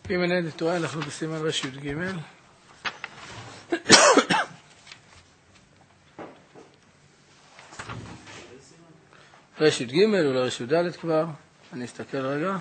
אם אינני טועה, אנחנו בסימן ר"ג. ר"ג או ר"ד כבר, אני אסתכל רגע.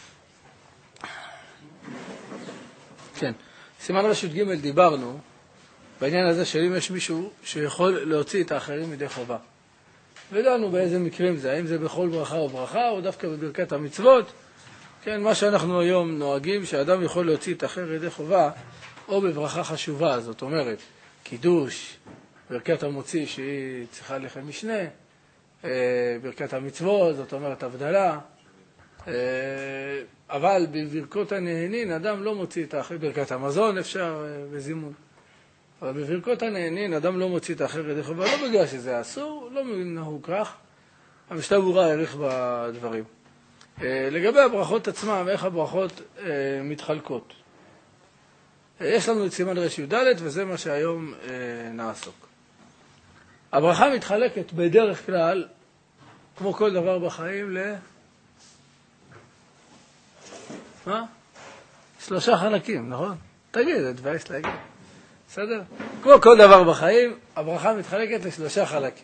כן, סימן ר"ג דיברנו בעניין הזה שאם יש מישהו שיכול להוציא את האחרים מדי חובה. ודענו באיזה מקרים זה, האם זה בכל ברכה או ברכה או דווקא בברכת המצוות. כן, מה שאנחנו היום נוהגים, שאדם יכול להוציא את האחר ידי חובה או בברכה חשובה, זאת אומרת, קידוש, ברכת המוציא שהיא צריכה לחם משנה, ברכת המצוות, זאת אומרת הבדלה, אבל בברכות הנהנין אדם לא מוציא את האחר, ברכת המזון אפשר בזימון, אבל בברכות הנהנין אדם לא מוציא את האחר ידי חובה, לא בגלל שזה אסור, לא נהוג כך, המשנה ברורה העריך בדברים. לגבי הברכות עצמם, איך הברכות מתחלקות. יש לנו את סימן ר"ד וזה מה שהיום נעסוק. הברכה מתחלקת בדרך כלל, כמו כל דבר בחיים, שלושה חלקים, נכון? תגיד, הדבייס להגיד. בסדר? כמו כל דבר בחיים, הברכה מתחלקת לשלושה חלקים.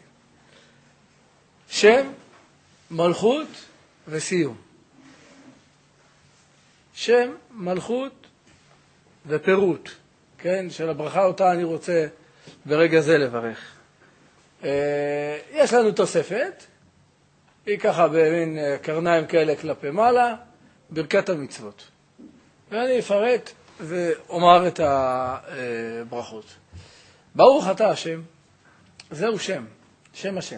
שם, מלכות וסיום. שם, מלכות ופירוט, כן, של הברכה אותה אני רוצה ברגע זה לברך. יש לנו תוספת, היא ככה במין קרניים כאלה כלפי מעלה, ברכת המצוות. ואני אפרט ואומר את הברכות. ברוך אתה השם, זהו שם, שם השם.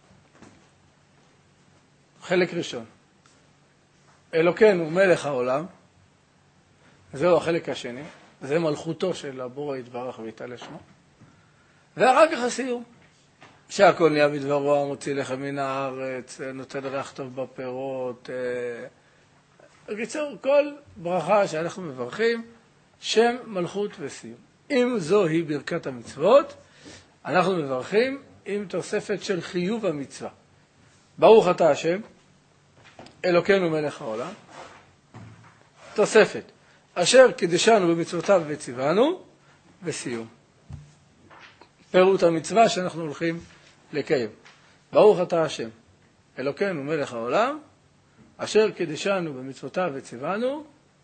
חלק ראשון. אלוקינו מלך העולם, זהו החלק השני, זה מלכותו של הבורא יתברך ויתעלה שמו. ואחר כך הסיום, שהכל נהיה בדברו, מוציא לחם מן הארץ, נותן ריח טוב בפירות. בקיצור, כל ברכה שאנחנו מברכים, שם, מלכות וסיום. אם זוהי ברכת המצוות, אנחנו מברכים עם תוספת של חיוב המצווה. ברוך אתה השם, אלוקינו מלך העולם. תוספת, אשר קידשנו במצוותיו וציוונו, וסיום. פירוט המצווה שאנחנו הולכים לקיים. ברוך אתה השם, אלוקינו מלך העולם, אשר קידשנו במצוותיו וציוונו,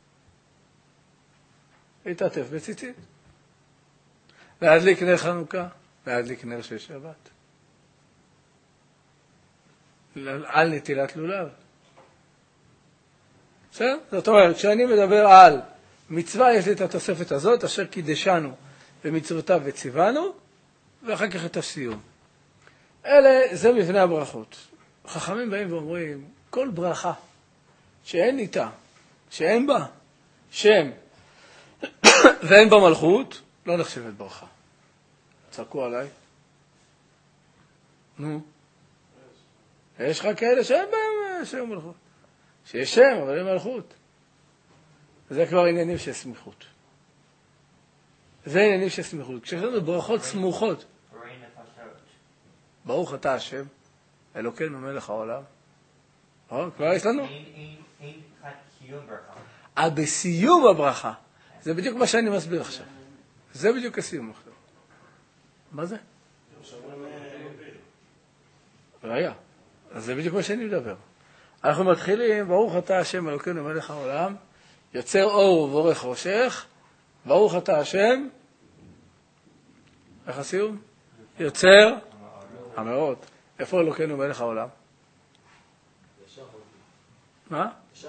להתעטף בציצית. להדליק נר חנוכה, להדליק נר של שבת. על נטילת לולב. בסדר? זאת אומרת, כשאני מדבר על מצווה, יש לי את התוספת הזאת, אשר קידשנו במצוותיו וציוונו, ואחר כך את הסיום. זה מבנה הברכות. חכמים באים ואומרים, כל ברכה שאין איתה, שאין בה שם ואין בה מלכות, לא נחשבת ברכה. צעקו עליי. נו. יש לך כאלה שאין בהם שם מלכות. שיש שם, אבל אין מלכות. זה כבר עניינים של סמיכות. זה עניינים של סמיכות. כשיש לנו ברכות סמוכות. ברוך אתה השם, אלוקינו מלך העולם. כבר יש לנו? בסיום הברכה. זה בדיוק מה שאני מסביר עכשיו. זה בדיוק הסיום עכשיו. מה זה? רגע. אז זה בדיוק מה שאני מדבר. אנחנו מתחילים, ברוך אתה השם אלוקינו מלך העולם, יוצר אור ובורא חושך, ברוך אתה השם, איך הסיום? יוצר המאורות. איפה אלוקינו מלך העולם? מה?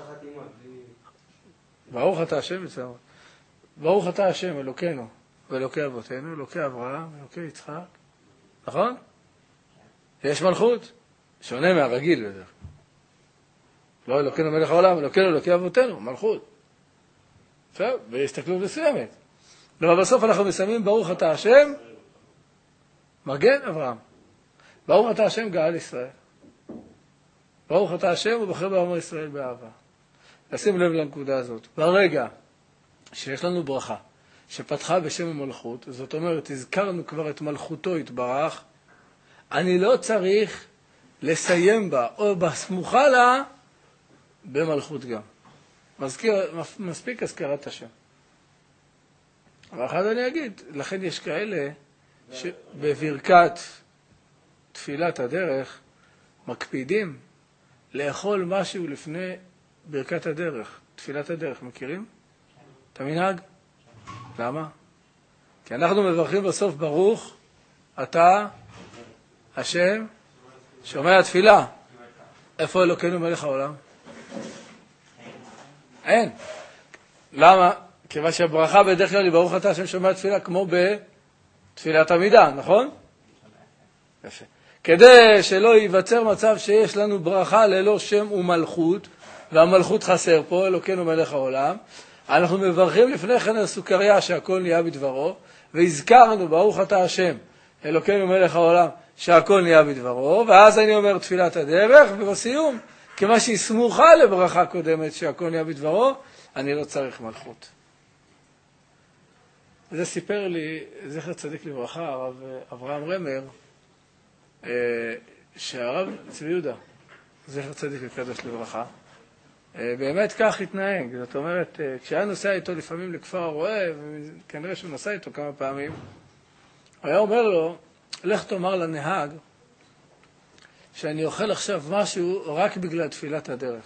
ברוך אתה השם יוצר המאורות. ברוך אתה השם אלוקינו ואלוקי אבותינו, אלוקי אברהם, אלוקי יצחק. נכון? יש מלכות? שונה מהרגיל בדרך. לא אלוקינו מלך העולם, אלוקינו אלוקי אבותינו, מלכות. עכשיו, בהסתכלות מסוימת. אבל בסוף אנחנו מסיימים ברוך אתה השם, מגן אברהם. ברוך אתה השם גאל ישראל. ברוך אתה השם ובחר בעמו ישראל באהבה. לשים לב לנקודה הזאת. ברגע שיש לנו ברכה שפתחה בשם המלכות, זאת אומרת, הזכרנו כבר את מלכותו יתברך, אני לא צריך לסיים בה או בסמוכה לה במלכות גם. מספיק הזכרת השם. אבל אחד אני אגיד, לכן יש כאלה שבברכת תפילת הדרך מקפידים לאכול משהו לפני ברכת הדרך, תפילת הדרך, מכירים? את המנהג? למה? כי אנחנו מברכים בסוף ברוך, אתה, השם, שומע תפילה. איפה אלוקינו מלך העולם? אין. למה? כיוון שהברכה בדרך כלל היא ברוך אתה השם שומע תפילה כמו בתפילת עמידה, נכון? יפה. כדי שלא ייווצר מצב שיש לנו ברכה ללא שם ומלכות, והמלכות חסר פה, אלוקינו מלך העולם, אנחנו מברכים לפני כן על סוכריה שהכל נהיה בדברו, והזכרנו ברוך אתה השם, אלוקינו מלך העולם, שהכל נהיה בדברו, ואז אני אומר תפילת הדרך, ובסיום, כמה שהיא סמוכה לברכה קודמת שהכל נהיה בדברו, אני לא צריך מלכות. זה סיפר לי, זכר צדיק לברכה, הרב אברהם רמר, שהרב צבי יהודה, זכר צדיק וקדוש לברכה, באמת כך התנהג. זאת אומרת, כשהיה נוסע איתו לפעמים לכפר הרועה, וכנראה שהוא נסע איתו כמה פעמים, היה אומר לו, לך תאמר לנהג, שאני אוכל עכשיו משהו רק בגלל תפילת הדרך.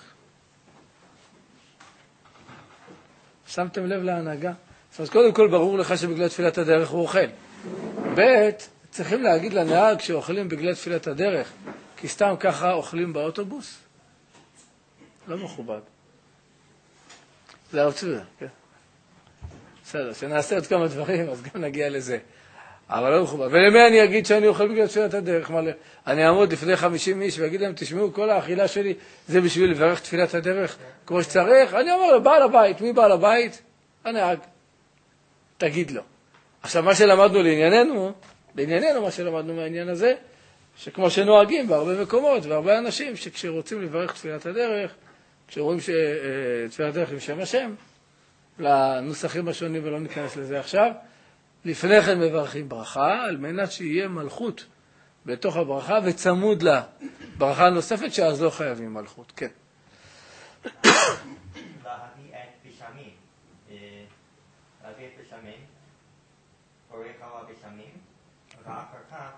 שמתם לב להנהגה? זאת אומרת, קודם כל ברור לך שבגלל תפילת הדרך הוא אוכל. ב' צריכים להגיד לנהג שאוכלים בגלל תפילת הדרך, כי סתם ככה אוכלים באוטובוס? לא מכובד. זה הרב צבי, כן? בסדר, שנעשה עוד כמה דברים, אז גם נגיע לזה. אבל לא מכובד. ולמי אני אגיד שאני אוכל בגלל תפילת הדרך? אני אעמוד לפני 50 איש ואגיד להם, תשמעו, כל האכילה שלי זה בשביל לברך תפילת הדרך כמו שצריך. אני אומר לו, בעל הבית. מי בעל הבית? הנהג. תגיד לו. עכשיו, מה שלמדנו לענייננו מה שלמדנו מהעניין הזה, שכמו שנוהגים בהרבה מקומות והרבה אנשים, שכשרוצים לברך תפילת הדרך, כשרואים שתפילת הדרך עם שם השם, לנוסחים השונים ולא ניכנס לזה עכשיו, לפני כן מברכים ברכה, על מנת שיהיה מלכות בתוך הברכה, וצמוד לה ברכה נוספת, שאז לא חייבים מלכות. כן. להביא את בשמים, להביא את בשמים, עורך על הבשמים, ואחר כך,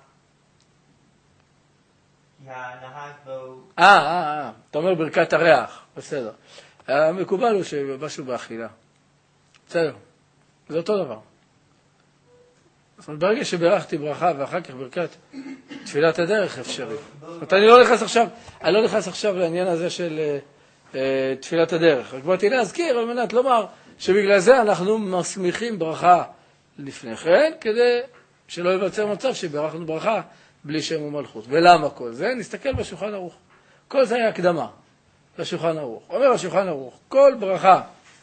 כי הנהג לא... אתה אומר ברכת הריח, בסדר. המקובל הוא שמשהו באכילה. בסדר, זה אותו דבר. זאת אומרת, ברגע שברכתי ברכה ואחר כך ברכת תפילת הדרך אפשרי. זאת אומרת, אני לא נכנס עכשיו לעניין הזה של תפילת הדרך. רק באתי להזכיר על מנת לומר שבגלל זה אנחנו מסמיכים ברכה לפני כן, כדי שלא ייווצר מצב שברכנו ברכה בלי שם ומלכות. ולמה כל זה? נסתכל בשולחן ערוך. כל זה היה הקדמה לשולחן ערוך. אומר השולחן ערוך, כל ברכה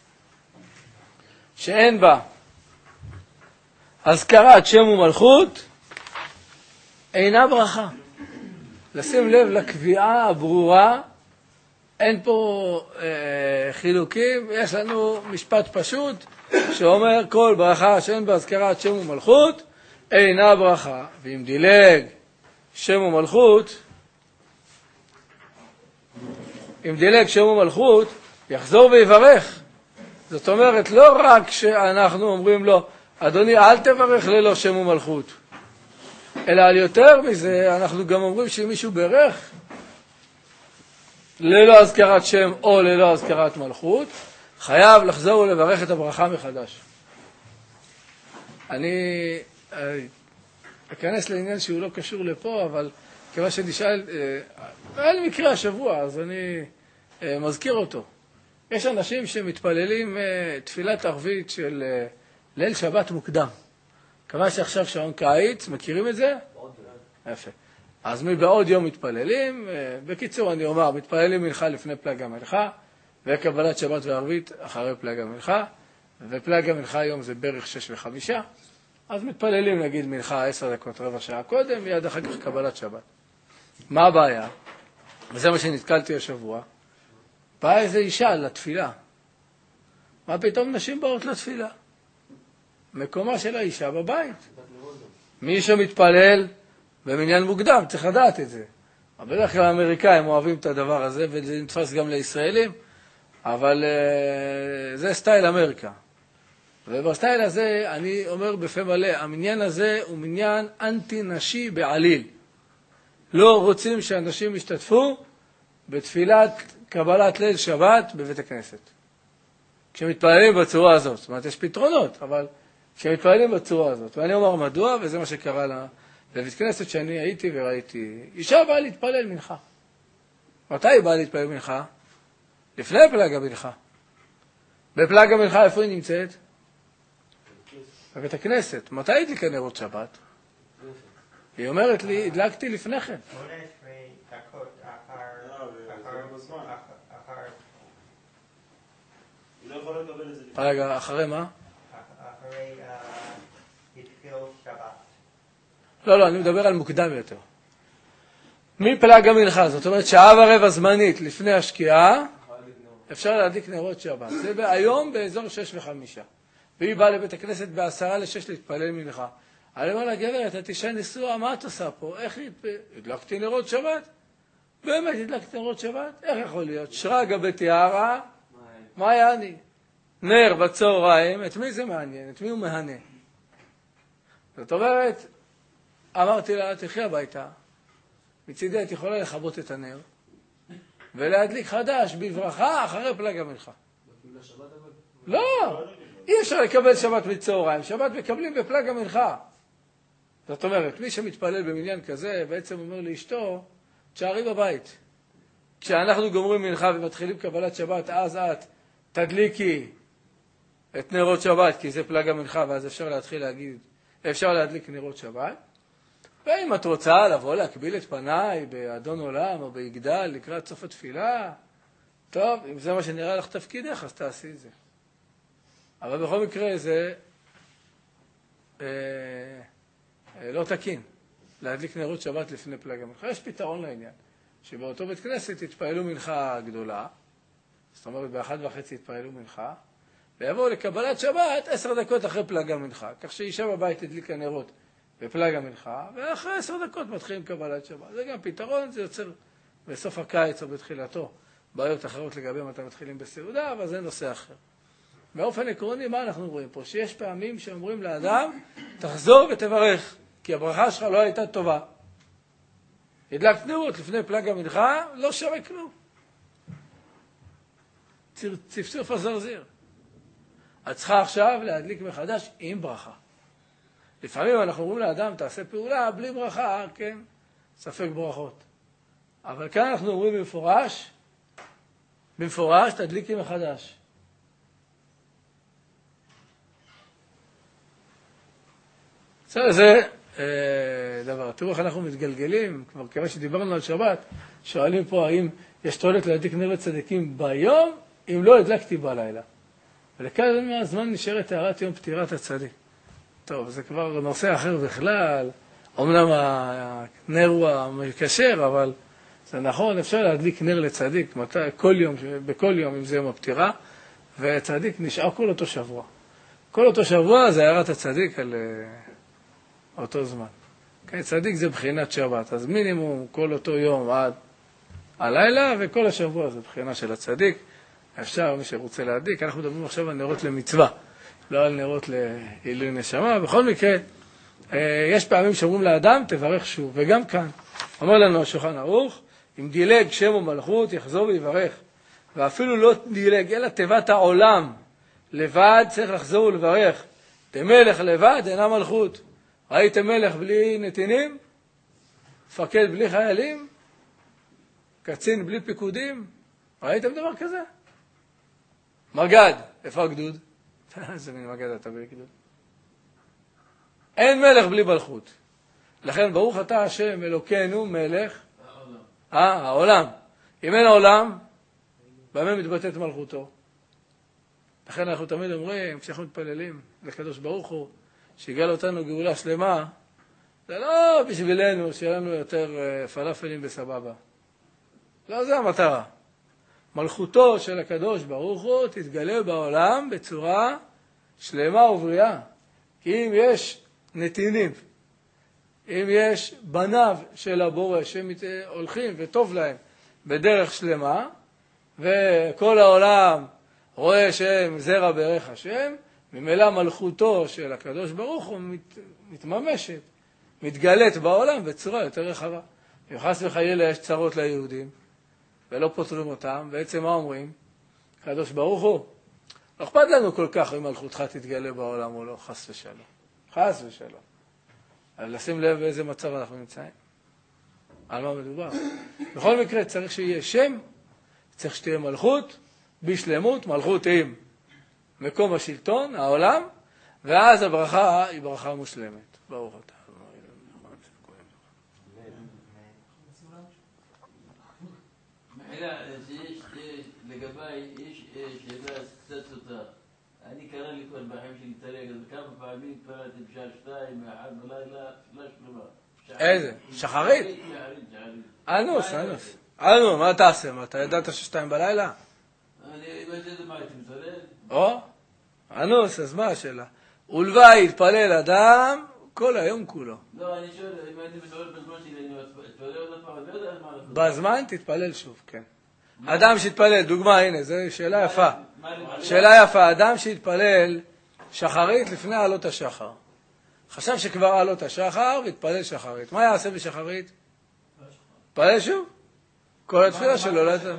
שאין בה הזכרת שם ומלכות אינה ברכה. לשים לב לקביעה הברורה, אין פה חילוקים, יש לנו משפט פשוט שאומר כל ברכה שאין בה הזכרת שם ומלכות אינה ברכה. ואם דילג שם ומלכות, יחזור ויברך. זאת אומרת, לא רק שאנחנו אומרים לו, אדוני, אל תברך ללא שם ומלכות, אלא על יותר מזה, אנחנו גם אומרים שאם מישהו ברך ללא הזכרת שם או ללא הזכרת מלכות, חייב לחזור ולברך את הברכה מחדש. אני אכנס לעניין שהוא לא קשור לפה, אבל כיוון שנשאל, היה לי מקרה השבוע, אז אני מזכיר אותו. יש אנשים שמתפללים תפילת ערבית של ליל שבת מוקדם. כמה שעכשיו שעון קיץ, מכירים את זה? יפה. אז מבעוד יום מתפללים, בקיצור אני אומר, מתפללים מנחה לפני פלג המנחה, וקבלת שבת וערבית אחרי פלג המנחה, ופלג המנחה היום זה בערך 6:05, אז מתפללים נגיד מנחה 10 דקות, רבע שעה קודם, מיד אחר כך קבלת שבת. מה הבעיה? וזה מה שנתקלתי השבוע. באה איזו אישה לתפילה. מה פתאום נשים באות לתפילה? מקומה של האישה בבית. מי שמתפלל במניין מוקדם, צריך לדעת את זה. בדרך כלל האמריקאים אוהבים את הדבר הזה, וזה נתפס גם לישראלים. אבל זה סטייל אמריקה. ובסטייל הזה, אני אומר בפה מלא, המניין הזה הוא מניין אנטי-נשי בעליל. לא רוצים שאנשים ישתתפו בתפילת קבלת ליל שבת בבית הכנסת. כשמתפללים בצורה הזאת, זאת אומרת, יש פתרונות, אבל כשמתפללים בצורה הזאת, ואני אומר מדוע, וזה מה שקרה בבית כנסת שאני הייתי וראיתי, אישה באה להתפלל מנחה. מתי היא באה להתפלל מנחה? לפני פלג המנחה. בפלג המנחה איפה היא נמצאת? בבית הכנסת. מתי הדליקה נרות שבת? היא אומרת לי, הדלקתי לפני כן. 18 דקות היא לא יכולה לקבל את זה. רגע, אחרי מה? אחרי התחיל שבת. לא, אני מדבר על מוקדם יותר. מפלג המנחה, זאת אומרת שעה ורבע זמנית לפני השקיעה, אפשר להדליק נרות שבת. זה היום באזור 6:05. והיא באה לבית הכנסת ב5:50 להתפלל מנחה. אני אומר לה, גברת, את אישה נשואה, מה את עושה פה? איך הדלקתי נרות שבת? באמת הדלקתי נרות שבת? איך יכול להיות? שרגא בתיארה, מה היה אני? נר בצהריים, את מי זה מעניין? את מי הוא מהנה? זאת אומרת, אמרתי לה, תלכי הביתה, מצידי את יכולה לכבות את הנר, ולהדליק חדש בברכה אחרי פלג המנחה. לא, אי אפשר לקבל שבת מצהריים, שבת מקבלים בפלג המנחה. זאת אומרת, מי שמתפלל במניין כזה, בעצם אומר לאשתו, תשארי בבית. כשאנחנו גומרים מנחה ומתחילים קבלת שבת, אז את תדליקי את נרות שבת, כי זה פלג המנחה, ואז אפשר להדליק נרות שבת. ואם את רוצה לבוא להקביל את פניי באדון עולם או ביגדל לקראת סוף התפילה, טוב, אם זה מה שנראה לך תפקידך, אז תעשי את זה. אבל בכל מקרה זה לא תקין להדליק נרות שבת לפני פלג המנחה. יש פתרון לעניין, שבאותו בית כנסת יתפעלו מנחה גדולה, זאת אומרת ב1:30 יתפעלו מנחה, ויבואו לקבלת שבת 10 דקות אחרי פלג המנחה, כך שאישה בבית תדליקה נרות בפלג המנחה, ואחרי 10 דקות מתחילים קבלת שבת. זה גם פתרון, זה יוצר בסוף הקיץ או בתחילתו בעיות אחרות לגבי מתי מתחילים בסעודה, אבל זה נושא אחר. באופן עקרוני, מה אנחנו רואים פה? שיש פעמים שאומרים לאדם, תחזור ותברך, כי הברכה שלך לא הייתה טובה. הדלקת נרות לפני פלג המנחה, לא שווה כלום. צפצוף הזרזיר. את צריכה עכשיו להדליק מחדש עם ברכה. לפעמים אנחנו אומרים לאדם, תעשה פעולה בלי ברכה, כן, ספק ברכות. אבל כאן אנחנו אומרים במפורש, תדליקי מחדש. זה דבר. תראו איך אנחנו מתגלגלים, כבר כמה שדיברנו על שבת, שואלים פה האם יש תועלת להדליק נר צדיקים ביום, אם לא הדלקתי בלילה. ולכאן מהזמן נשארת הערת יום פטירת הצדיק. טוב, זה כבר נושא אחר בכלל, אמנם הנר הוא המקשר, אבל זה נכון, אפשר להדליק נר לצדיק, בכל יום, אם זה יום הפטירה, וצדיק נשאר כל אותו שבוע. כל אותו שבוע זה הערת הצדיק על אותו זמן. כן, צדיק זה בחינת שבת, אז מינימום כל אותו יום עד הלילה, וכל השבוע זה בחינה של הצדיק. אפשר, מי שרוצה להדליק, אנחנו מדברים עכשיו על נרות למצווה, לא על נרות לעילוי נשמה. בכל מקרה, יש פעמים שאומרים לאדם, תברך שוב, וגם כאן. אומר לנו השולחן ערוך, אם דילג שם ומלכות, יחזור ויברך. ואפילו לא דילג, אלא תיבת העולם. לבד צריך לחזור ולברך. תמלך לבד אינה מלכות. ראיתם מלך בלי נתינים? מפקד בלי חיילים? קצין בלי פיקודים? ראיתם דבר כזה? מגד, איפה הגדוד? זה מין מגד, אתה בלי גדוד. אין מלך בלי מלכות. לכן ברוך אתה השם אלוקינו מלך העולם. אם אין העולם, במה מתבטאת מלכותו? לכן אנחנו תמיד אומרים, כשאנחנו מתפללים לקדוש ברוך הוא, שיגאל אותנו גאולה שלמה, זה לא בשבילנו שיהיה לנו יותר פלאפלים בסבבה. לא, זה המטרה. מלכותו של הקדוש ברוך הוא תתגלה בעולם בצורה שלמה ובריאה. כי אם יש נתינים, אם יש בניו של הבורא שהולכים וטוב להם בדרך שלמה, וכל העולם רואה שהם זרע ברך השם, ממילא מלכותו של הקדוש ברוך הוא מתממשת, מתגלית בעולם בצורה יותר רחבה. אם חס וחלילה יש צרות ליהודים, ולא פותרים אותם, בעצם מה אומרים? הקדוש ברוך הוא, לא אכפת לנו כל כך אם מלכותך תתגלה בעולם או לא, חס ושלום. חס ושלום. אבל לשים לב באיזה מצב אנחנו נמצאים. על מה מדובר? בכל מקרה צריך שיהיה שם, צריך שתהיה מלכות, בשלמות, מלכות עם מקום השלטון, העולם, ואז הברכה היא ברכה מושלמת. ברוך אתה. שיש לגביי, יש שאלה קצת סוטה. אני קרא לי כבר בחיים שלי תראה, כמה פעמים התפללתי בשעה 2, 1 בלילה, תפילה שלמה. איזה? שחרית? אנוס. אנו, מה תעשה? אתה ידעת ששתיים בלילה? אני יודעת מה הייתי מתפלל. או? אנוס, אז מה השאלה? ולוואי יתפלל אדם כל היום כולו. לא, אני שואל, אם הייתי מתפלל בזמן שלי, אני אתפלל עוד פעם, אני לא יודע מה לעשות. בזמן תתפלל שוב, כן. אדם שהתפלל, דוגמה, הנה, זו שאלה יפה. שאלה יפה, אדם שהתפלל שחרית לפני עלות השחר. חשב שכבר עלות השחר והתפלל שחרית. מה יעשה בשחרית? התפלל שוב? כל התפילה שלו לא יצא.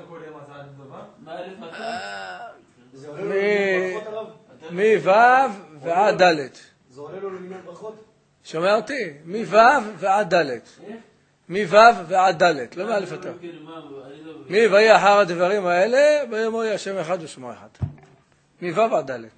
מו' ועד ד'. זה עולה לו למניין ברכות? שומע אותי? מו' ועד ד'. מו' ועד ד', לא מאלף אתה. מי ויהי אחר הדברים האלה, ביום יהיה השם אחד ושמו אחד. מו' ועד ד'.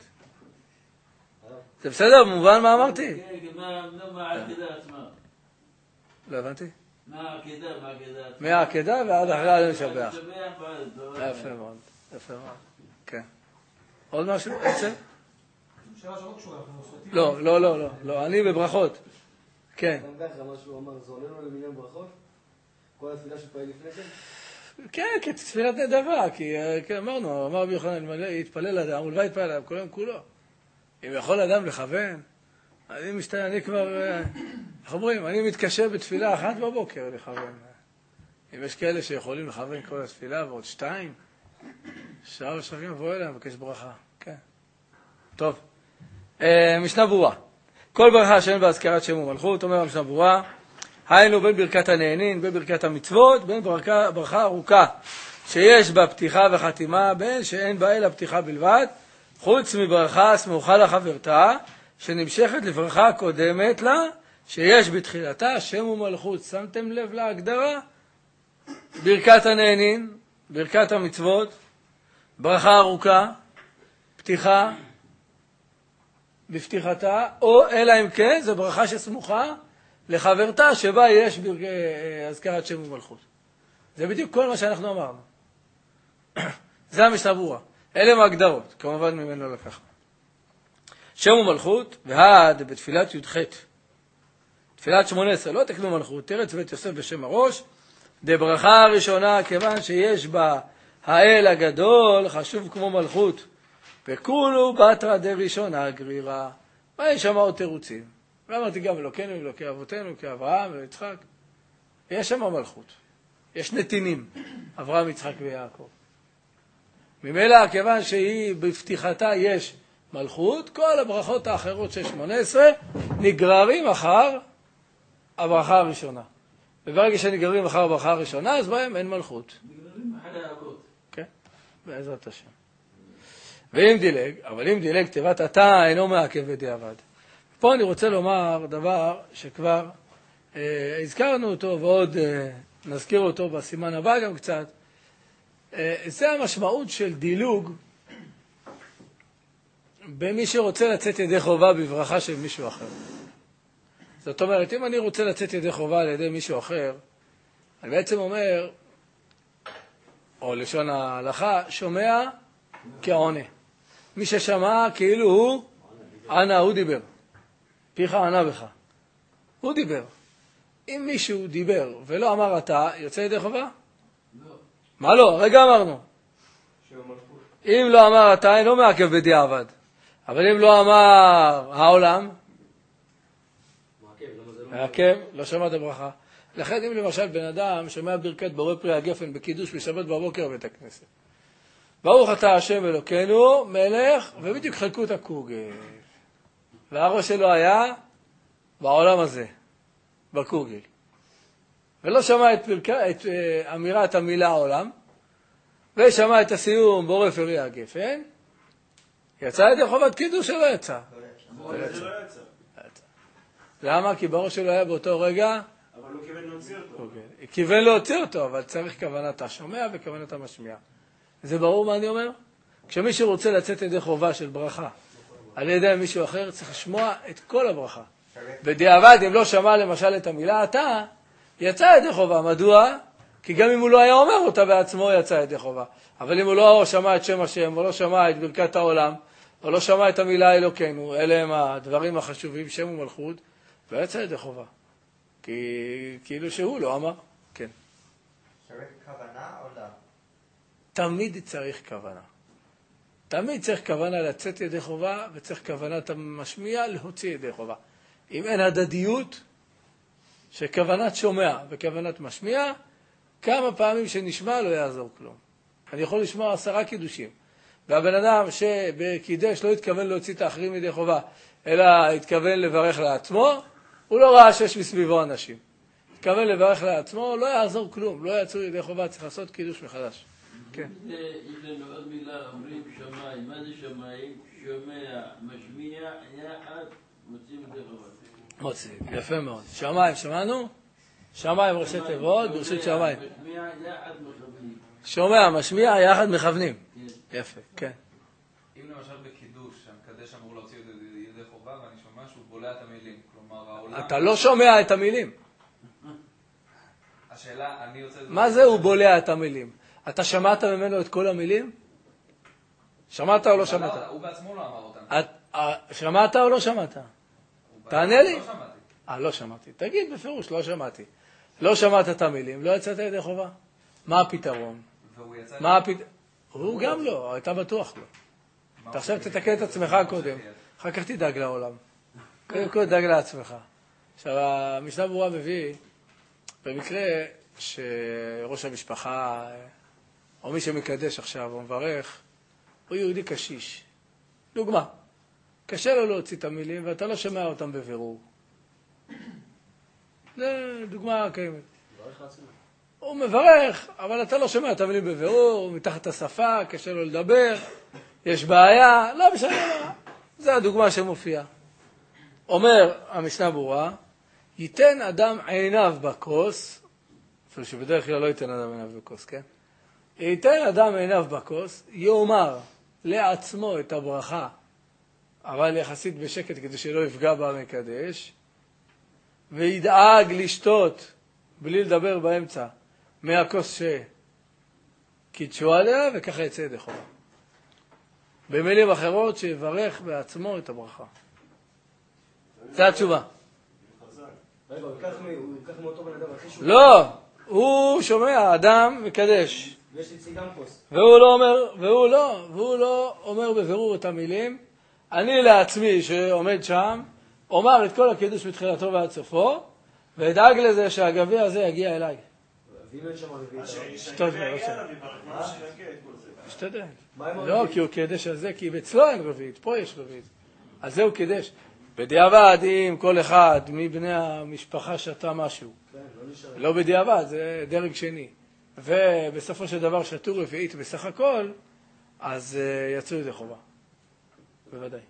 זה בסדר? במובן מה אמרתי? כן, מה העקידה עצמה? לא הבנתי. מה העקידה? מהעקדה ועד אחרי עלינו לשבח. יפה מאוד, יפה מאוד. כן. עוד משהו? עצם? שאלה שלא קשורה, אנחנו לא, לא, אני בברכות. כן. גם ככה מה שהוא אמר, זה עולה לו למניין ברכות? כל התפילה שפעיל לפני כן? כן, כתפילת נדבה, כי אמרנו, אמר רבי יוחנן, יתפלל אדם, ולוואי יתפלל אדם, כל היום כולו. אם יכול אדם לכוון, אני כבר, איך אומרים, אני מתקשה בתפילה 1 בבוקר לכוון. אם יש כאלה שיכולים לכוון כל התפילה ועוד 2, שער שרים בוא אליהם, מבקש ברכה. כן. טוב. משנה ברורה. כל ברכה שאין בהזכרת שם ומלכות, אומר המשנה ברורה, היינו בין ברכת הנהנין, בין ברכת המצוות, בין ברכה ארוכה, שיש בה פתיחה וחתימה, בין שאין בה אלא פתיחה בלבד, חוץ מברכה סמוכה לחברתה, שנמשכת לברכה קודמת לה, שיש בתחילתה שם ומלכות. שמתם לב להגדרה? ברכת הנהנין, ברכת המצוות, ברכה ארוכה, פתיחה בפתיחתה, או אלא אם כן, זו ברכה שסמוכה לחברתה, שבה יש הזכרת שם ומלכות. זה בדיוק כל מה שאנחנו אמרנו. זה המשנה ברורה. אלה מהגדרות, כמובן ממנו לקחנו. שם ומלכות, והד בתפילת י"ח. תפילת 18, לא תקנו מלכות, תרץ בית יוסף בשם הראש, דברכה הראשונה, כיוון שיש בה האל הגדול, חשוב כמו מלכות, וכולו בתרא דראשונה גרירה. יש שם עוד תירוצים. ואמרתי גם אלוקינו, אלוקי אבותינו, כאברהם ויצחק. יש שם מלכות. יש נתינים, אברהם, יצחק ויעקב. ממילא, כיוון שהיא בפתיחתה יש מלכות, כל הברכות האחרות של 18 נגררים אחר הברכה הראשונה. וברגע שנגררים אחר הברכה הראשונה, אז בהם אין מלכות. נגררים אחרי האבות. כן, בעזרת השם. ואם דילג, אבל אם דילג תיבת אתה אינו מעכב בדיעבד. פה אני רוצה לומר דבר שכבר הזכרנו אותו ועוד נזכיר אותו בסימן הבא גם קצת. זה המשמעות של דילוג במי שרוצה לצאת ידי חובה בברכה של מישהו אחר. זאת אומרת, אם אני רוצה לצאת ידי חובה על ידי מישהו אחר, אני בעצם אומר, או לשון ההלכה, שומע כעונה. מי ששמע כאילו הוא ענה, הוא דיבר. פיך ענה בך. הוא דיבר. אם מישהו דיבר ולא אמר אתה, יוצא ידי חובה? לא. מה לא? הרגע אמרנו. אם לא אמר אתה, אינו מעכב בדיעבד. אבל אם לא אמר העולם, מעכב, לא שמע את הברכה. לכן אם למשל בן אדם שומע ברכת בורא פרי הגפן בקידוש בשבת בבוקר בבית הכנסת, ברוך אתה השם אלוקינו, מלך, ובדיוק חלקו את הקוגל. והראש שלו היה בעולם הזה, בקוגל. ולא שמע את אמירת המילה העולם, ושמע את הסיום בורא פרי הגפן, יצא ידי חובת קידוש או לא יצא? זה לא יצא. למה? כי בראש שלו היה באותו רגע, אבל הוא כיוון להוציא אותו. כיוון להוציא אותו, אבל צריך כוונת השומע וכוונת המשמיע. זה ברור מה אני אומר? כשמישהו רוצה לצאת ידי חובה של ברכה, על ידי מישהו אחר צריך לשמוע את כל הברכה. בדיעבד, אם לא שמע למשל את המילה אתה, יצא ידי חובה. מדוע? כי גם אם הוא לא היה אומר אותה בעצמו, יצא ידי חובה. אבל אם הוא לא שמע את שם השם, או לא שמע את ברכת העולם, או לא שמע את המילה אלוקינו, אלה הם הדברים החשובים, שם ומלכות, ויצא ידי חובה. כאילו שהוא לא אמר. כן. צריך כוונה או לא? תמיד צריך כוונה. תמיד צריך כוונה לצאת ידי חובה, וצריך כוונת המשמיע להוציא ידי חובה. אם אין הדדיות, שכוונת שומע וכוונת משמיע, כמה פעמים שנשמע לא יעזור כלום. אני יכול לשמוע 10 קידושים, והבן אדם שבקידש לא התכוון להוציא את האחרים ידי חובה, אלא התכוון לברך לעצמו, הוא לא ראה שיש מסביבו אנשים. התכוון לברך לעצמו, לא יעזור כלום, לא יצאו ידי חובה, צריך לעשות קידוש מחדש. כן. יש לנו עוד מילה, אומרים שמיים. מה זה שמיים? שומע, משמיע, יחד, מוצאים ידי חובה. מוצאים, יפה מאוד. שמיים, שמענו? שמיים ראשי תיבות, ברשות שמיים. משמיע, יחד מכוונים. שומע, משמיע, יחד מכוונים. יפה, כן. אם למשל בקידוש, המקדש אמור להוציא ידי חובה, ואני שומע שהוא בולע את המילים. כלומר, העולם... אתה לא שומע את המילים. השאלה, אני יוצא... מה זה הוא בולע את המילים? אתה שמעת ממנו את כל המילים? שמעת או לא שמעת? הוא בעצמו לא אמר אותם. שמעת או לא שמעת? תענה לי. לא שמעתי. לא שמעתי. תגיד בפירוש, לא שמעתי. לא שמעת את המילים, לא יצאת ידי חובה. מה הפתרון? והוא יצא... הוא גם לא, אתה בטוח לא. אתה עכשיו תתקן את עצמך קודם, אחר כך תדאג לעולם. קודם כל תדאג לעצמך. עכשיו, המשנה ברורה מביא, במקרה שראש המשפחה, או מי שמקדש עכשיו, או מברך, הוא יהודי קשיש. דוגמה. קשה לו להוציא את המילים, ואתה לא שומע אותם בבירור. זה דוגמה קיימת. הוא מברך, אבל אתה לא שומע את המילים בבירור, מתחת השפה, קשה לו לדבר, יש בעיה, לא משנה. זה הדוגמה שמופיעה. אומר המשנה ברורה, ייתן אדם עיניו בכוס, אפילו שבדרך כלל לא ייתן אדם עיניו בכוס, כן? ייתן אדם עיניו בכוס, יאמר לעצמו את הברכה, אבל יחסית בשקט כדי שלא יפגע במקדש, וידאג לשתות בלי לדבר באמצע מהכוס שקידשו עליה, וככה יצא ידי חובה. במילים אחרות, שיברך בעצמו את הברכה. זה התשובה. רגע, הוא ייקח מאותו בן אדם אחרי שהוא... לא, הוא שומע, אדם מקדש. ויש לי גם כוס. והוא לא אומר בבירור את המילים. אני לעצמי שעומד שם, אומר את כל הקידוש מתחילתו ועד סופו, ודאג לזה שהגביע הזה יגיע אליי. ואם אין שם רביעית? שתדע, שתדע. לא, כי הוא קידש על זה, כי אצלו אין רביעית, פה יש רביעית. על זה הוא קידש. בדיעבד, אם כל אחד מבני המשפחה שתה משהו, לא בדיעבד, זה דרג שני, ובסופו של דבר שתו רביעית בסך הכל, אז יצאו ידי חובה. בוודאי.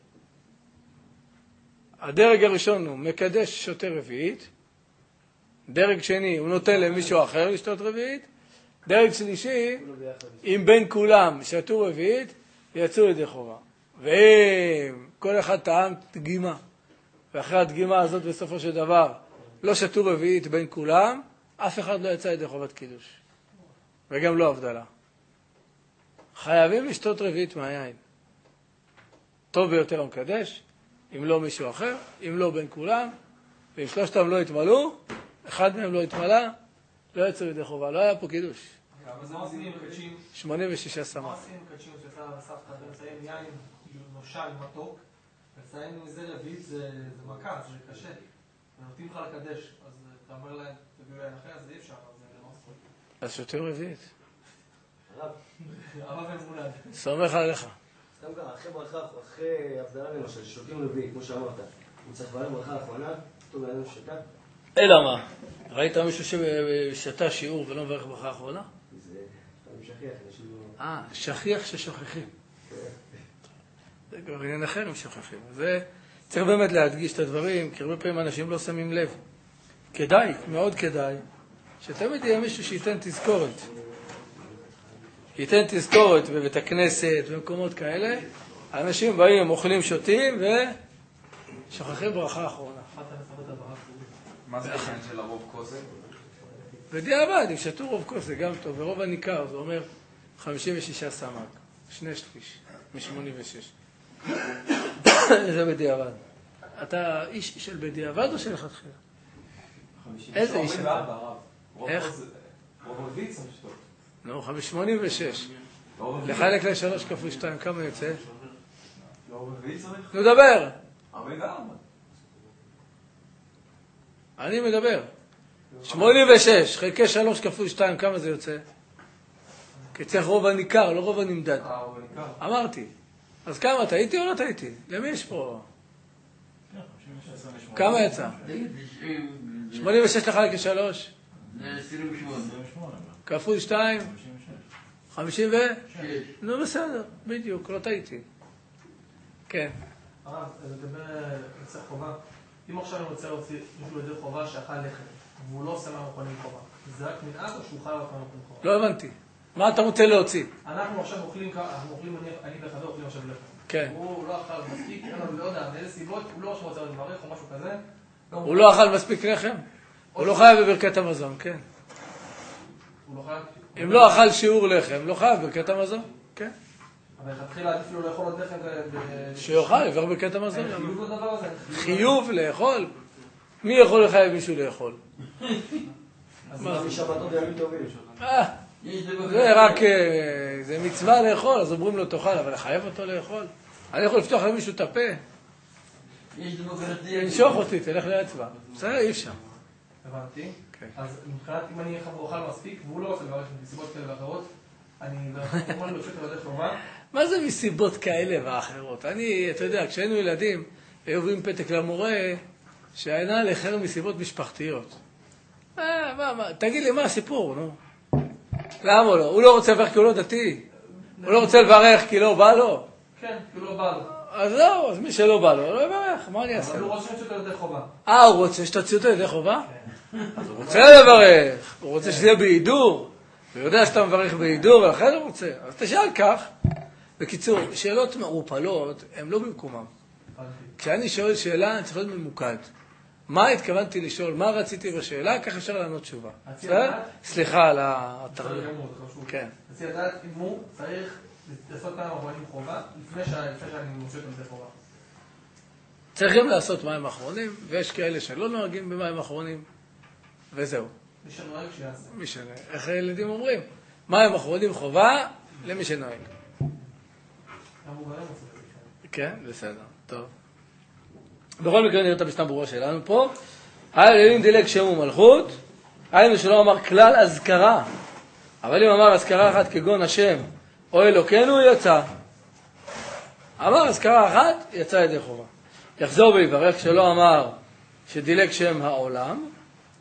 הדרג הראשון הוא מקדש שותה רביעית, דרג שני הוא נותן למישהו אחר לשתות רביעית, דרג שלישי, אם בין כולם שתו רביעית, יצאו ידי חובה. ואם כל אחד טעם דגימה, ואחרי הדגימה הזאת בסופו של דבר לא שתו רביעית בין כולם, אף אחד לא יצא ידי חובת קידוש. וגם לא הבדלה. חייבים לשתות רביעית מהיין. טוב ביותר המקדש, אם לא מישהו אחר, אם לא בין כולם, ואם שלושתם לא התמלאו, אחד מהם לא התמלא, לא יצאו ידי חובה. לא היה פה קידוש. כמה זה מזינים קדשים? 86 סמ"ק. מה עושים קדשים שאתה וסבתא ונציין יין נושל מתוק, ונציין מזה רביעית זה מכה, זה קשה. ונותנים לך לקדש, אז אתה אומר להם, תביאו יין אחר, אז אי אפשר, אז זה לא עושה. אז שותים רביעית. הרב אמונד. סומך עליך. סתם ככה, אחרי ברכה, אחרי הבדלה למשל, שותים רביעי, כמו שאמרת, הוא צריך לברך ברכה האחרונה, טוב לאדם ששתה? אלא מה? ראית מישהו ששתה שיעור ולא מברך ברכה האחרונה? זה פעמים שכיח, אנשים לא... שכיח ששוכחים. זה כבר עניין אחר אם שוכחים. זה צריך באמת להדגיש את הדברים, כי הרבה פעמים אנשים לא שמים לב. כדאי, מאוד כדאי, שתמיד יהיה מישהו שייתן תזכורת. ייתן תזכורת בבית הכנסת, במקומות כאלה. האנשים באים, הם אוכלים, שותים ושוכחים ברכה האחרונה. מה זה העניין של הרוב כוסת? בדיעבד, אם שתו רוב כוס זה גם טוב, ורוב הניכר, זה אומר 56 סמ"ק, 2/3 מ-86. זה בדיעבד. אתה איש של בדיעבד או של לכתחילה? איזה איש? איך? רוב רביעי צריך לשתות. לא, 86. לחלק ל3 כפול 2, כמה יוצא? רוב רביעי צריך? נו, דבר. 44. אני מדבר. 86, חלקי 3 כפול 2, כמה זה יוצא? כי צריך רוב הניכר, לא רוב הנמדד. רוב הניכר. אמרתי. אז כמה, טעיתי או לא טעיתי? למי יש פה? כמה יצא? 86 לחלק ל3? 28. כפול 2? 50 ו? נו בסדר, בדיוק, לא טעיתי. כן. הרב, לגבי יוצא חובה, אם עכשיו אני רוצה להוציא מישהו ידי חובה שאכל לחם, והוא לא עושה מהמכונים חובה, זה רק מנהג או שהוא חייב רק מהמכונים חובה? לא הבנתי. מה אתה רוצה להוציא? אנחנו עכשיו אוכלים, אני וחבר אוכלים עכשיו לחם. כן. הוא לא אכל מספיק, אין לנו לא יודע, מאיזה סיבות, הוא לא עכשיו רוצה לברך או משהו כזה. הוא לא אכל מספיק לחם? הוא לא חייב בברכת המזון, כן. הוא לא חייב? אם לא אכל שיעור לחם, לא חייב בברכת המזון, כן. אבל תתחיל עדיף לו לאכול עוד לחם שיאכל, יברך בברכת המזון. אין חיוב לדבר הזה. חיוב לאכול? מי יכול לחייב מישהו לאכול? אז מה משבתות בימים טובים? זה רק, זה מצווה לאכול, אז אומרים לו תאכל, אבל לחייב אותו לאכול? אני יכול לפתוח למישהו את הפה? תנשוך אותי, תלך לאצבע. בסדר, אי אפשר. הבנתי. אז מבחינת, אם אני אוכל מספיק, והוא לא רוצה לברך מסיבות כאלה ואחרות, אני אומר לו שאתה יודע חובה. מה זה מסיבות כאלה ואחרות? אתה יודע, כשהיינו ילדים, היו עוברים פתק למורה, שהיינה לחר מסיבות משפחתיות. תגיד לי, מה הסיפור, נו? למה לא? הוא לא רוצה לברך כי הוא לא דתי? הוא לא רוצה לברך כי לא בא לו? כן, כי הוא לא בא לו. אז לא, אז מי שלא בא לו, לא יברך, מה אני אעשה? אבל הוא רוצה שאתה יודע חובה. הוא רוצה שתוציא אותו ידי חובה? אז הוא רוצה לברך, הוא רוצה שזה יהיה בהידור, הוא יודע שאתה מברך בהידור, ולכן הוא רוצה. אז תשאל כך. בקיצור, שאלות מעופלות הן לא במקומם. כשאני שואל שאלה, אני צריך להיות ממוקד. מה התכוונתי לשאול? מה רציתי בשאלה? כך אפשר לענות תשובה. סליחה על התרבות. כן. רציתי לדעת אם הוא צריך לעשות מים אחרונים חובה, לפני שאני מוצא את זה חובה. צריכים לעשות מים אחרונים, ויש כאלה שלא נוהגים במים אחרונים, וזהו. מי שנוהג שיעשה. מי שנוהג. איך הילדים אומרים? מים אחרונים חובה למי שנוהג. כן, בסדר. טוב. בכל מקרה נראה את המשנה ברורה שלנו פה. היה אלוהים דילג שם ומלכות, היינו שלא אמר כלל אזכרה, אבל אם אמר אזכרה אחת כגון השם או אלוקינו, יצא. אמר אזכרה אחת, יצא ידי חובה. יחזור ויברך שלא אמר שדילג שם העולם.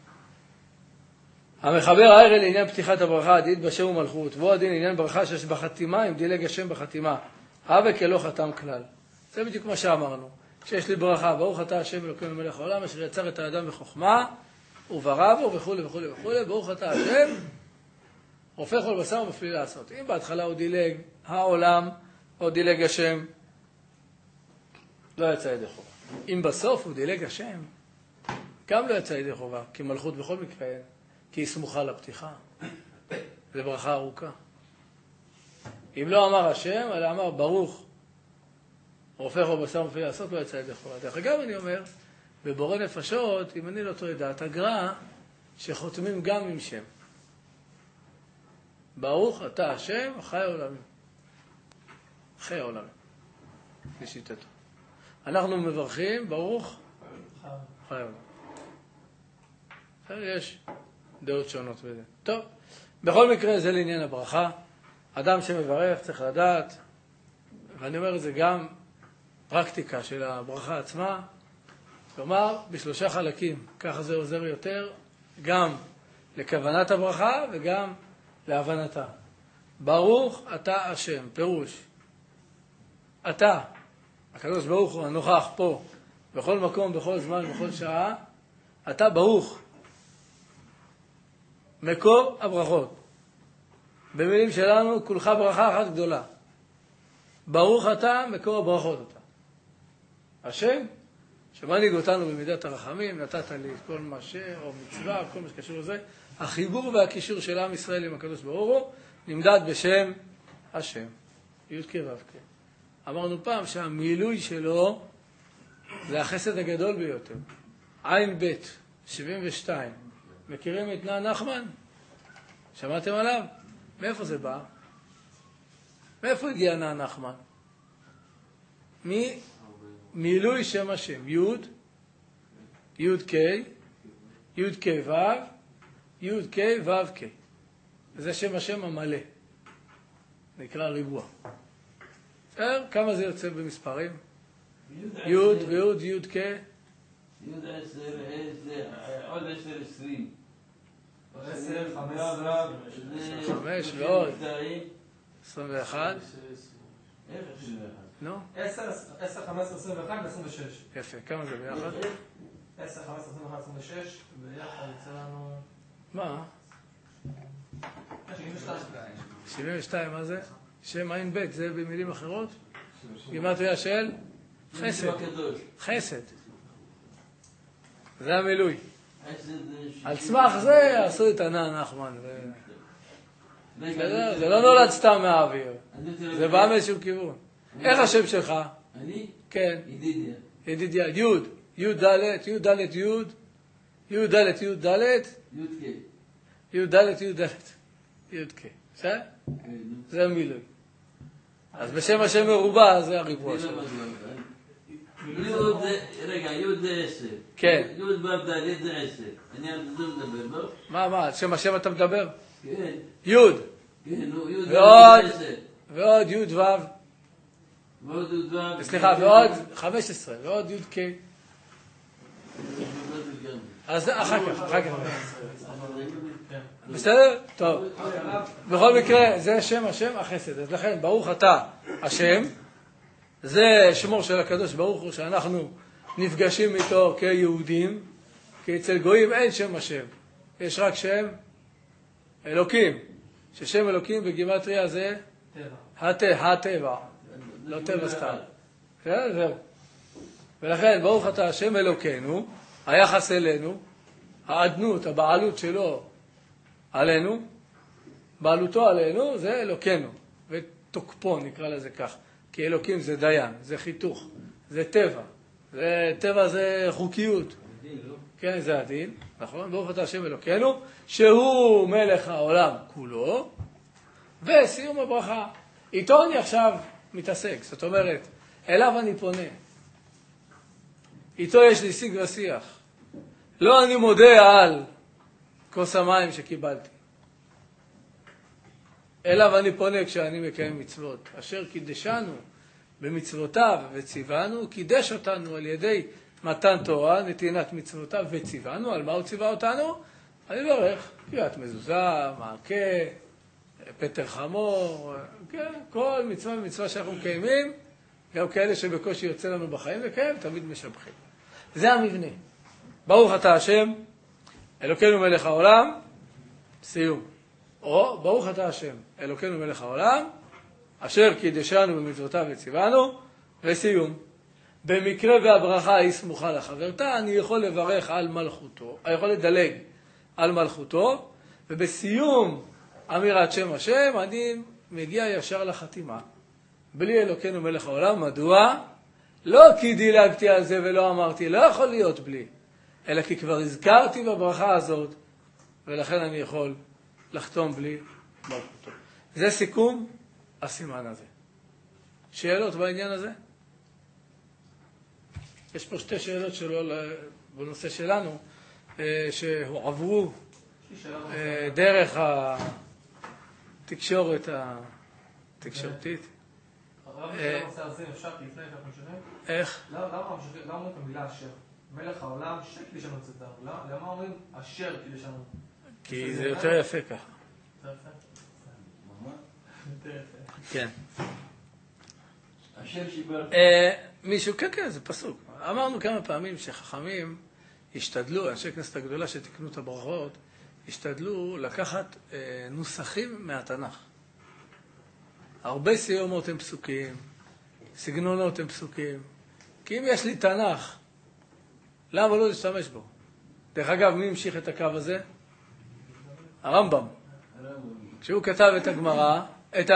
המחבר הערל לעניין פתיחת הברכה, הדין בשם ומלכות, והוא הדין לעניין ברכה שיש בחתימה, אם דילג השם בחתימה. הווה כלא חתם כלל. זה בדיוק מה שאמרנו. שיש לי ברכה, ברוך אתה השם אלוקינו מלך העולם, אשר יצר את האדם בחוכמה, וברא בו וכו' וכו' וכו', ברוך אתה השם, רופא כל בשר ומפליא לעשות. אם בהתחלה הוא דילג העולם, או דילג השם, לא יצא ידי חובה. אם בסוף הוא דילג השם, גם לא יצא ידי חובה, כי מלכות בכל מקרה, כי היא סמוכה לפתיחה. זה ברכה ארוכה. אם לא אמר השם, אלא אמר ברוך, רופא כל בשר ומפליא לעשות, לא יצא ידי חובה. דרך אגב אני אומר, בבורא נפשות, אם אני לא טועה דעת הגר"א, שחותמים גם עם שם. ברוך אתה השם, חי העולמים. חי העולמים. לשיטתו. אנחנו מברכים, ברוך, חי העולמים. יש דעות שונות בזה. טוב, בכל מקרה זה לעניין הברכה. אדם שמברך צריך לדעת, ואני אומר את זה גם פרקטיקה של הברכה עצמה, כלומר בשלושה חלקים, ככה זה עוזר יותר גם לכוונת הברכה וגם להבנתה. ברוך אתה השם, פירוש. אתה, הקדוש ברוך הוא הנוכח פה, בכל מקום, בכל זמן, בכל שעה, אתה ברוך. מקור הברכות. במילים שלנו, כולך ברכה אחת גדולה. ברוך אתה, מקור הברכות אתה. השם, שמנהיג אותנו במידת הרחמים, נתת לי כל מה או מצווה, כל מה שקשור לזה. החיבור והקישור של עם ישראל עם הקדוש ברוך הוא, נמדד בשם השם. י' כ' ו' כ'. אמרנו פעם שהמילוי שלו זה החסד הגדול ביותר. עין ב' 72. מכירים את נא נחמן? שמעתם עליו? מאיפה זה בא? מאיפה הגיע נא נחמן? מילוי שם השם. י' כ', י' כ' ו', י' כ' ו' כ'. זה שם השם המלא. נקרא ריבוע. כמה זה יוצא במספרים? י' וי' י' כ'. י' 10, עוד 10, 20. 10, 5 ועוד 21. איך 21? נו? 10, 15, 21 ו-26. יפה, כמה זה ביחד? 10, 15, 21, 26, ביחד יצא לנו... מה? 72. 72, מה זה? שם עין ב', זה במילים אחרות? גימטריה של? חסד. חסד. זה המילוי. על סמך זה עשו את ענן נחמן. זה לא נולד סתם מהאוויר. זה בא מאיזשהו כיוון. איך השם שלך? אני? כן. ידידיה. ידידיה. י' ד' י' ד' י' י' ד' י' ד' י' ד' י' ד' י' כ'. בסדר? זה המילוי. אז בשם השם מרובע זה הריבוע שלו. רגע, י' זה 10. כן. י' ו' ד' זה 10. אני על זה מדבר, לא? מה, על שם השם אתה מדבר? כן. י'. כן, נו, י' ועוד. זה 10. ועוד י' ו'. ועוד י' ו'. סליחה, ועוד 15. ועוד י' כ'. אז אחר כך. בסדר? טוב. בכל מקרה, זה שם השם החסד. אז לכן, ברוך אתה השם. זה שמו של הקדוש ברוך הוא שאנחנו נפגשים איתו כיהודים, כי אצל גויים אין שם השם, יש רק שם אלוקים, ששם אלוקים בגימטריה זה הטבע, לא טבע סתם. זהו. ולכן ברוך אתה השם אלוקינו, היחס אלינו, העדנות, הבעלות שלו עלינו, בעלותו עלינו זה אלוקינו, ותוקפו נקרא לזה כך. כי אלוקים זה דיין, זה חיתוך, זה טבע. טבע זה חוקיות. כן, זה הדין, נכון? ברוך אתה השם אלוקינו, שהוא מלך העולם כולו, וסיום הברכה. איתו אני עכשיו מתעסק, זאת אומרת, אליו אני פונה. איתו יש לי שיג ושיח. לא אני מודה על כוס המים שקיבלתי. אליו אני פונה כשאני מקיים מצוות. אשר קידשנו במצוותיו וציוונו, קידש אותנו על ידי מתן תורה, נתינת מצוותיו וציוונו. על מה הוא ציווה אותנו? אני מברך, קריאת מזוזה, מעקה, פטר חמור, כן, כל מצווה ומצווה שאנחנו מקיימים, גם כאלה שבקושי יוצא לנו בחיים לקיים, תמיד משבחים. זה המבנה. ברוך אתה השם, אלוקינו מלך העולם, סיום. או ברוך אתה השם, אלוקינו מלך העולם, אשר קידשנו במצוותיו וציוונו, וסיום. במקרה והברכה היא סמוכה לחברתה, אני יכול לברך על מלכותו, אני יכול לדלג על מלכותו, ובסיום אמירת שם השם אני מגיע ישר לחתימה. בלי אלוקינו מלך העולם, מדוע? לא כי דילגתי על זה ולא אמרתי, לא יכול להיות בלי, אלא כי כבר הזכרתי בברכה הזאת, ולכן אני יכול לחתום בלי מלכותו. זה סיכום הסימן הזה. שאלות בעניין הזה? יש פה שתי שאלות שלו בנושא שלנו, שהועברו דרך התקשורת תקשורתית. הרב של הנושא הזה אפשר לפני שאנחנו ממשיכים? איך? למה אומרים את המילה אשר? מלך העולם כדי לשנות את העולם, למה אומרים אשר כדי לשנות? כי זה יותר יפה ככה. יותר יפה? יותר יפה. כן. אשר שיברת. מישהו, כן, זה פסוק. אמרנו כמה פעמים שחכמים השתדלו, אנשי כנסת הגדולה שתקנו את הברכות, השתדלו לקחת נוסחים מהתנ"ך. הרבה סיומות הם פסוקים, סגנונות הם פסוקים. כי אם יש לי תנ"ך, למה לא להשתמש בו? דרך אגב, מי המשיך את הקו הזה? הרמב"ם. כשהוא כתב את הגמרא, את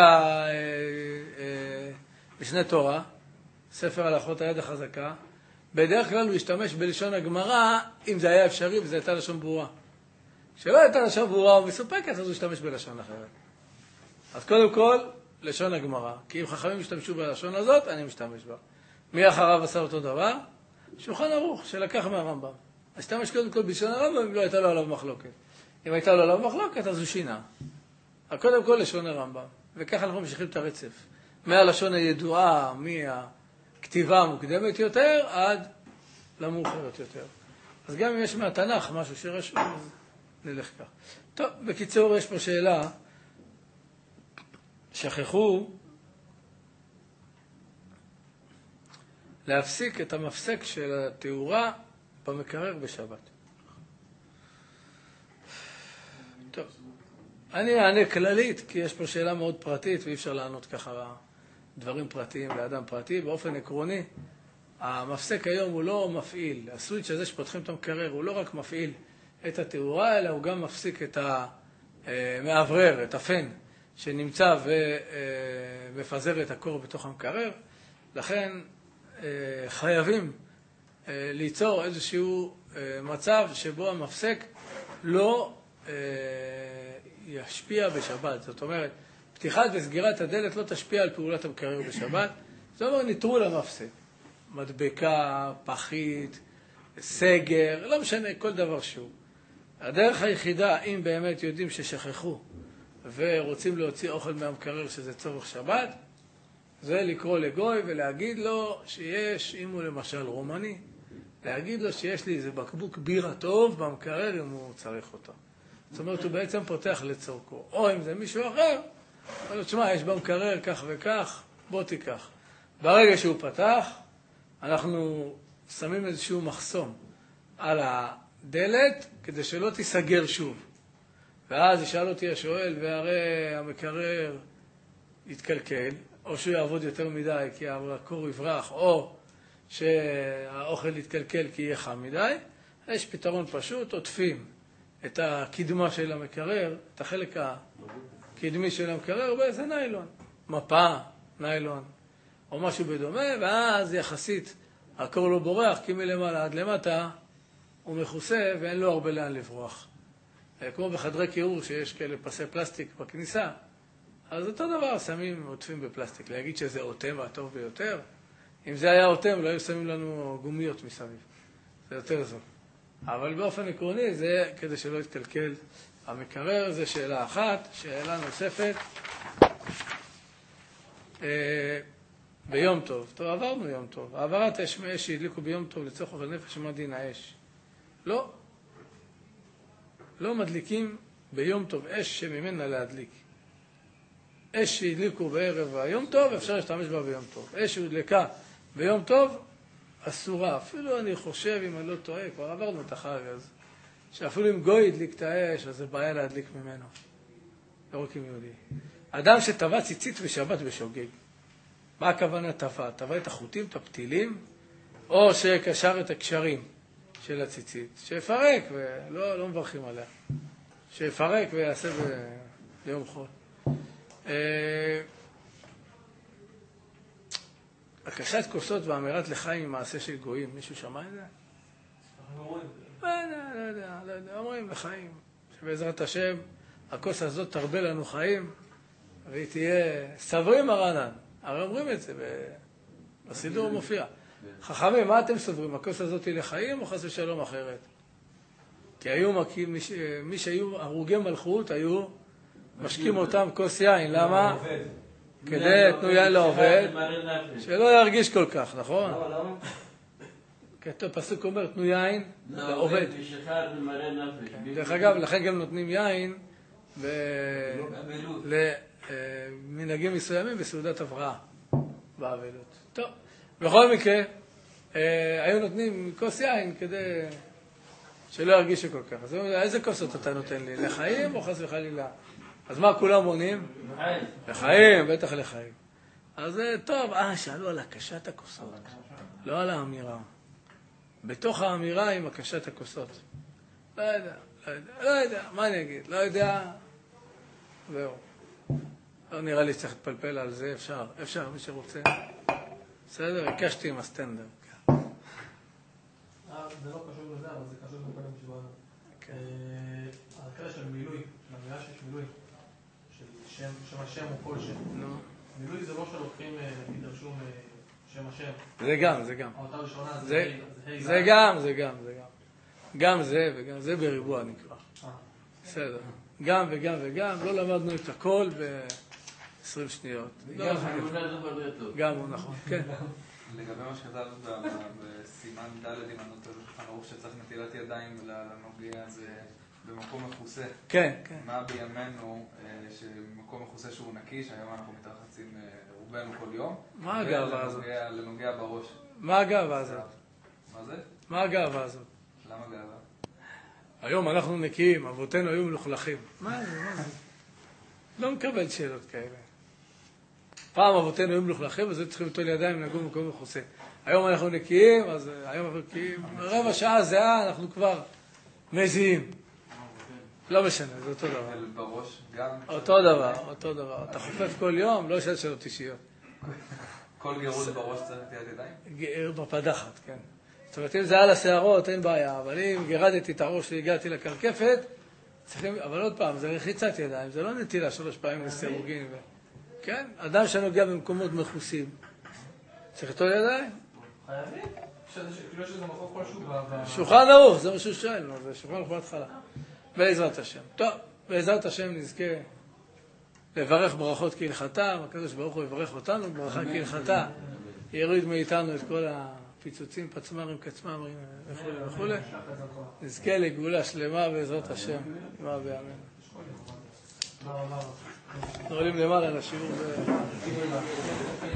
משנה תורה, ספר הלכות היד החזקה, בדרך כלל הוא השתמש בלשון הגמרא, אם זה היה אפשרי וזה הייתה לשון ברורה. כשלא הייתה לשון ברורה ומסופקת, אז הוא השתמש בלשון אחרת. אז קודם כל, לשון הגמרא. כי אם חכמים השתמשו בלשון הזאת, אני משתמש בה. מי אחריו עשה אותו דבר? שולחן ערוך, שלקח מהרמב"ם. השתמש קודם כל בלשון הרמב"ם, אם לא הייתה לו עליו מחלוקת. אם הייתה לו עליו מחלוקת, אז הוא שינה. אבל קודם כל לשון הרמב"ם. וככה אנחנו ממשיכים את הרצף. מהלשון הידועה, מהכתיבה המוקדמת יותר, עד למאוחרת יותר. אז גם אם יש מהתנ"ך משהו שרשום, אז נלך כך. טוב, בקיצור, יש פה שאלה. שכחו להפסיק את המפסק של התאורה במקרר בשבת. טוב, אני אענה כללית, כי יש פה שאלה מאוד פרטית, ואי אפשר לענות ככה דברים פרטיים לאדם פרטי. באופן עקרוני, המפסק היום הוא לא מפעיל. הסוויץ' הזה שפותחים את המקרר הוא לא רק מפעיל את התאורה, אלא הוא גם מפסיק את המעברר, את הפן, שנמצא ומפזר את הקור בתוך המקרר. לכן חייבים ליצור איזשהו מצב שבו המפסק לא ישפיע בשבת. זאת אומרת, פתיחת וסגירת הדלת לא תשפיע על פעולת המקרר בשבת. זאת אומרת, ניטרול המפסק. מדבקה, פחית, סגר, לא משנה, כל דבר שהוא. הדרך היחידה, אם באמת יודעים ששכחו ורוצים להוציא אוכל מהמקרר שזה צורך שבת, זה לקרוא לגוי ולהגיד לו שיש, אם הוא למשל רומני, להגיד לו שיש לי איזה בקבוק בירה טוב במקרר אם הוא צריך אותו. זאת אומרת, הוא בעצם פותח לצורכו. או אם זה מישהו אחר, אבל לו, תשמע, יש במקרר כך וכך, בוא תיקח. ברגע שהוא פתח, אנחנו שמים איזשהו מחסום על הדלת כדי שלא תיסגר שוב. ואז ישאל אותי השואל, והרי המקרר יתקלקל, או שהוא יעבוד יותר מדי כי הקור יברח, או שהאוכל יתקלקל כי יהיה חם מדי. יש פתרון פשוט, עוטפים את הקדמה של המקרר, את החלק הקדמי של המקרר, באיזה ניילון, מפה, ניילון, או משהו בדומה, ואז יחסית הקור לא בורח, כי מלמעלה עד למטה הוא מכוסה ואין לו הרבה לאן לברוח. כמו בחדרי קירור שיש כאלה פסי פלסטיק בכניסה, אז אותו דבר שמים עוטפים בפלסטיק. להגיד שזה עוטם הטוב ביותר, אם זה היה עוטם לא היו שמים לנו גומיות מסביב, זה יותר זול. אבל באופן עקרוני זה כדי שלא יתקלקל המקרר. זה שאלה אחת. שאלה נוספת, ביום טוב. טוב, עברנו יום טוב. העברת אש מאש שהדליקו ביום טוב לצורך אוכל נפש, מה דין האש? לא. לא מדליקים ביום טוב אש שממנה להדליק. אש שהדליקו בערב היום טוב, אפשר להשתמש בה ביום טוב. אש שהודלקה ביום טוב, אסורה. אפילו אני חושב, אם אני לא טועה, כבר עברנו את החג, אז שאפילו אם גוי הדליק את האש, אז זה בעיה להדליק ממנו. לא רק עם יהודי. אדם שטבע ציצית בשבת בשוגג. מה הכוונה טבע? טבע את החוטים, את הפתילים, או שקשר את הקשרים של הציצית. שיפרק, ולא מברכים עליה. שיפרק ויעשה ביום חול. הקשת כוסות ואמירת לחיים עם מעשה של גויים. מישהו שמע את זה? לא יודע. אומרים לחיים. שבעזרת השם, הכוס הזאת תרבה לנו חיים, והיא תהיה סברים הרענן. הרי אומרים את זה, בסידור מופיע. חכמים, מה אתם סוברים? הכוס הזאת היא לחיים או חס ושלום אחרת? כי היו מי שהיו הרוגי מלכות, היו משקים אותם כוס יין. למה? כדי תנו יין לעובד, שלא ירגיש כל כך, נכון? למה? כי הפסוק אומר, תנו יין לעובד. ושחר ומראה נפש. דרך אגב, לכן גם נותנים יין אבלות. למנהגים מסוימים בסעודת הבראה, באבלות. טוב, בכל מקרה, היו נותנים כוס יין כדי שלא ירגישו כל כך. אז איזה כוסות אתה נותן לי? לחיים או חס וחלילה? אז מה כולם עונים? לחיים. לחיים, בטח לחיים. אז טוב, שאלו על הקשת הכוסות, לא על האמירה. בתוך האמירה עם הקשת הכוסות. לא יודע, מה אני אגיד? לא יודע, זהו. לא נראה לי שצריך להתפלפל על זה, אפשר, מי שרוצה. בסדר, הקשתי עם הסטנדר. זה לא קשור לזה, אבל זה קשור לקודם שבוענו. הקטע של מילוי, של המילה שיש מילוי, של שם השם או כל שם. מילוי זה לא שלוקחים, נגיד, רשום שם השם. זה גם. האותה ראשונה זה גם. גם זה וגם זה בריבוע נקרא. בסדר. גם וגם, לא למדנו את הכל ב-20 שניות. גם הוא נכון, כן. לגבי מה שכתב בסימן ד' אם אני נותן לך נרוך שצריך נטילת ידיים לנוגע זה במקום מכוסה. כן. מה בימינו שמקום מכוסה שהוא נקי, שהיום אנחנו מתרחצים רובנו כל יום. מה הגאווה הזאת? לנוגע בראש. מה הגאווה הזאת? מה זה? מה הגאווה הזאת? למה גאווה? היום אנחנו נקיים, אבותינו היו מלוכלכים. מה זה? לא מקבל שאלות כאלה. פעם אבותינו היו מלוכלכים, אז היו צריכים לטול ידיים לגור במקום מכוסה. היום אנחנו נקיים, אז היום אנחנו נקיים. רבע שעה זהה, אנחנו כבר מזיעים. לא משנה, זה אותו דבר. בראש גם? אותו דבר. אתה חופף כל יום, לא שאל שאלות אישיות. כל גירות בראש צריך נטילת ידיים? בפדחת, כן. זאת אומרת, אם זה על השערות, אין בעיה, אבל אם גירדתי את הראש והגעתי לקרקפת, צריכים, אבל עוד פעם, זה רחיצת ידיים, זה לא נטילה 3 פעמים לסירוגין. כן, אדם שנוגע במקומות מכוסים, צריך לטול ידיים. חייבים? כאילו שזה מקום כלשהו שולחן ערוך, זה מה שהוא שואל, זה שולחן ערוך בהתחלה. בעזרת השם. טוב, בעזרת השם נזכה לברך ברכות כהלכתה, הקדוש ברוך הוא יברך אותנו ברכה כהלכתה, יוריד מאיתנו את כל פיצוצים, פצמרים, קצמרים וכו'. נזכה לגאולה שלמה בעזרת השם, מה בימינו. עולים למעלה לשיעור